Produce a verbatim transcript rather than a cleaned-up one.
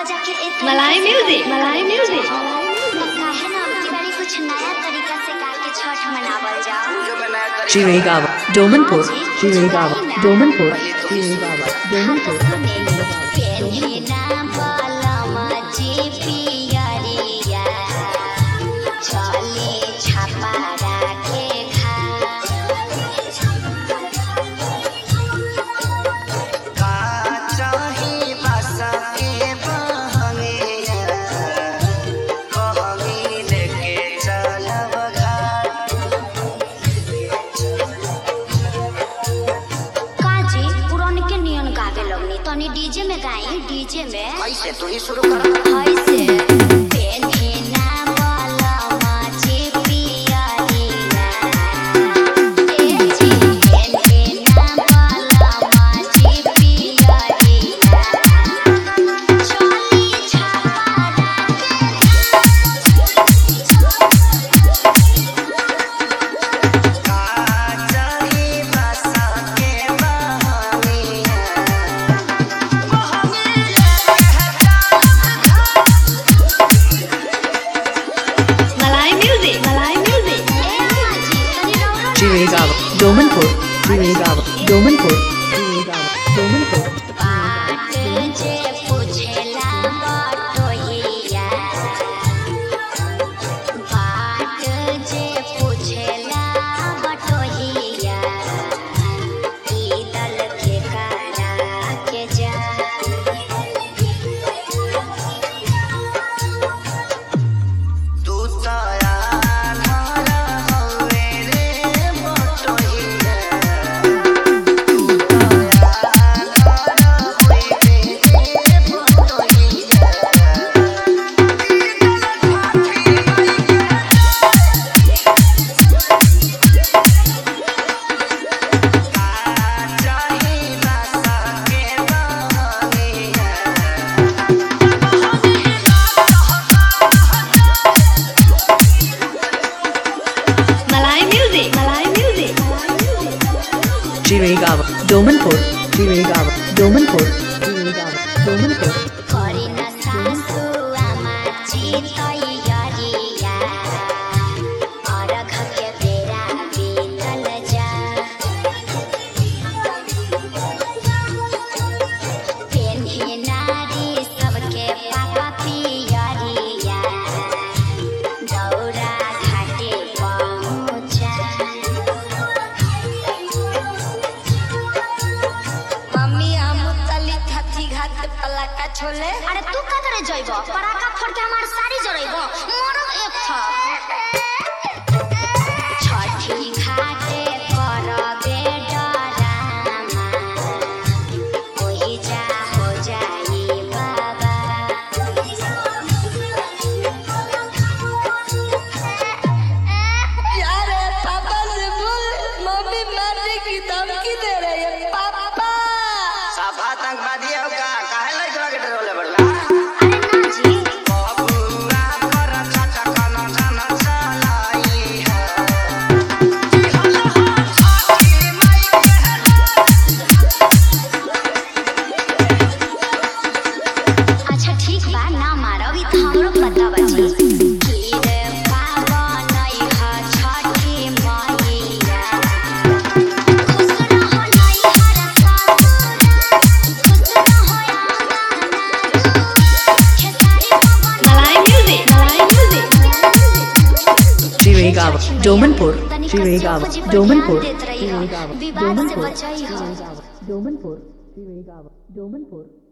मलाई म्यूजिक मलाई म्यूजिक काहे ना अब की बारी कुछ नया तरीका से गा के छठ मनावल जाओ। Chirigava, Domanpur, Chirigava, Domanpur, Chirigava, Domanpur. तनी डीजे में गाई डीजे में कैसे तू ही शुरू कर कैसे Chirigava, Domanpur, Chirigava, Domanpur, Chirigava, Domanpur. Chirigava, Domanpur, Chirigava, Domanpur, Chirigava, Domanpur. Chole अरे तू का करे जइबो पराका फोड़ के हमार साड़ी जरइबो मोर एक था छठी घाटे करबे डरामा ओही जा हो जाई बाबा यार पापा से बोल मम्मी मारने की धमकी दे रही है पापा सब आतंकवादी हो का काहे लइका के डरोले बड़ला अरे ना जी बाबूआ पर छटा कन कन चलाई है अच्छा ठीक बा ना मारब ई त हमरो पता बा जी Chirigava, Domanpur, Chirigava, Domanpur, Chirigava, Domanpur, Chirigava, Domanpur, Chirigava, Domanpur.